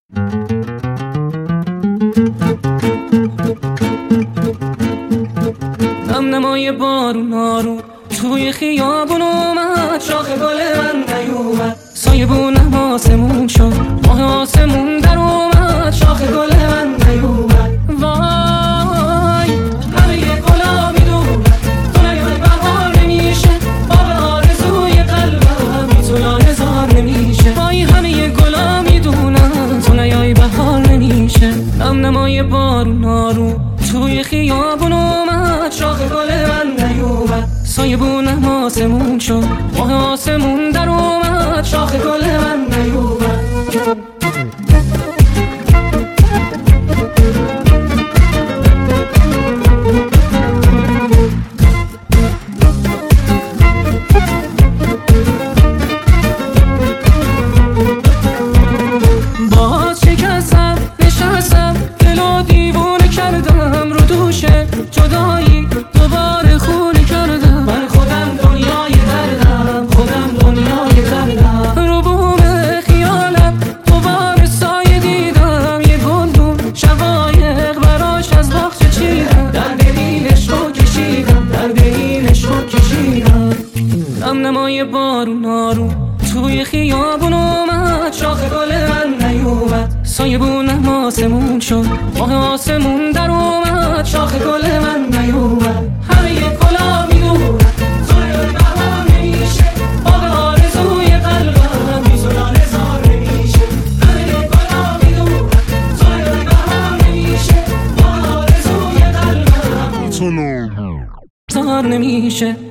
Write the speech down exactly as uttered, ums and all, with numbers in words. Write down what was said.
نم نمای بارون آروم توی خیابون اومد، شاخ گل من نیومد، سایبونم آسمون شد، ماه آسمون در اومد، شاخ گل من نیومد. وای همه یه گلا میدونم تو نیای بهار نمیشه، باغ آرزوی قلبم بی تو لاله‌زار نمیشه. وای همه یه گلا میدونم تو نیای بهار نمیشه. نم نمای بارون آروم توی خیابون اومد، شاخ گل من نیومد، سایبونم آسمون شد، ماه آسمون در اومد، شاخ گل من نیومد. باز شکستم نشستم دلو دیوونه کردم رو دوشه جدایی دوباره خونه کردم. من خودم دنیای دردم، خودم دنیای دردم، رو بوم خیالم دوباره سایه دیدم، یه گلدون شقایق براش از باغچه چیدم، درد این عشقو کشیدم، درد این عشقو کشیدم. نم نمای بارون آروم توی خیابون اومد، شاخ گل من نیومد، سایبونم آسمون شد، ماه آسمون در اومد، شاخ گل من نیومد. همه یه گلا میدونم تو نیای بهار نمیشه، باغ آرزوی قلبم بی تو لاله‌زار نمیشه. همه یه گلا میدونم تو نیای بهار نمیشه، باغ آرزوی قلبم بی تو لاله‌زار نمیشه.